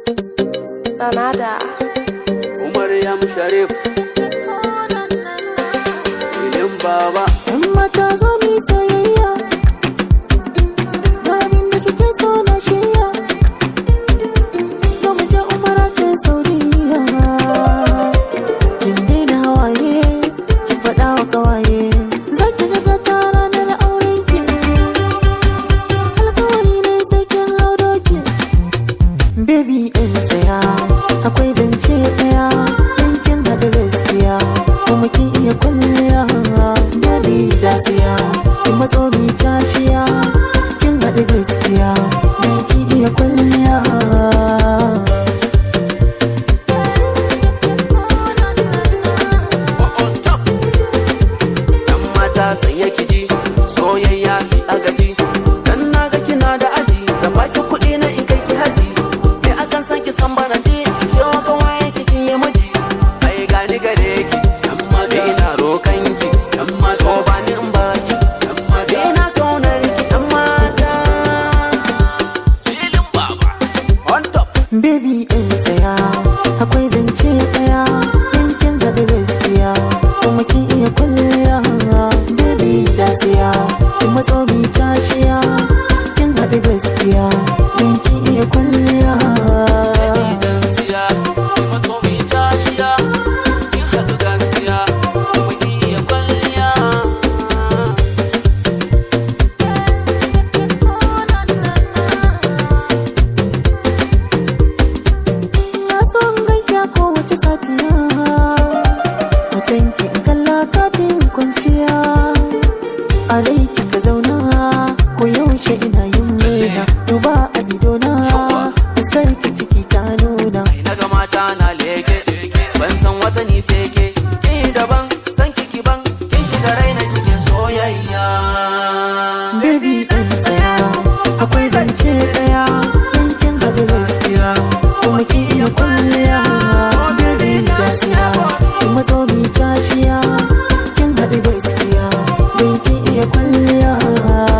Canada. Maryam Sharif Ilin Baba. Yan mata zo mi soyayya, ga abin da kike so na shirya. Zo mu je umara ce Saudiya. Kin daina hawaye, kin faɗa wa kawaye, za ki ga ta ranar auren ki. Alkawari ne sai kin hau doki. Baby ɗin tsaya, akwai zance ɗaya, in kin haɗu gaskiya, kuma kin iya kwalliya. Baby dasiya, kin matso bi cashiya, kin haɗu gaskiya, dan kin iya kwalliya. Yan mata tsaye kiji, soyayya ki agaji. Dan naga kina da aji, zan baki kuɗi na in kai ki haji. Me akan san ki san bana ji, cewa kawai kin yi miji. Ai gani gare ki, yan mata ina rokan ki, yan mata so bani in baki, yan mata ina kaunar ki, yan mata. Ilin Baba on top. Baby ɗin tsaya, akwai zance ɗaya, in kin haɗu gaskiya, kuma kin iya kwalliya. Baby dasiya, kin matso bi cashiya, kin haɗu gaskiya, dan kin iya kwalliya. Idan siya, ki mato mi cashiya, kin haɗu gaskiya, kuma kin iya kwalliya. Na so in ganki a kowace safiya, hotonki in kalla kafin kwanciya. A rai kika zauna, ko yaushe ina yin murna. Duba a idona, fuskar ki ciki ta nuna. Na ga mata na leke, ban san wata ni sai ke. Ki daban, san kiki ban, kin shiga raina cikin soyayya. Baby ɗin tsaya, akwai zance ɗaya, in kin haɗu gaskiya, kuma kin iya kwalliya. Baby dasiya, kin matso bi cashiya, kin haɗu gaskiya, dan kin iya kwalliya.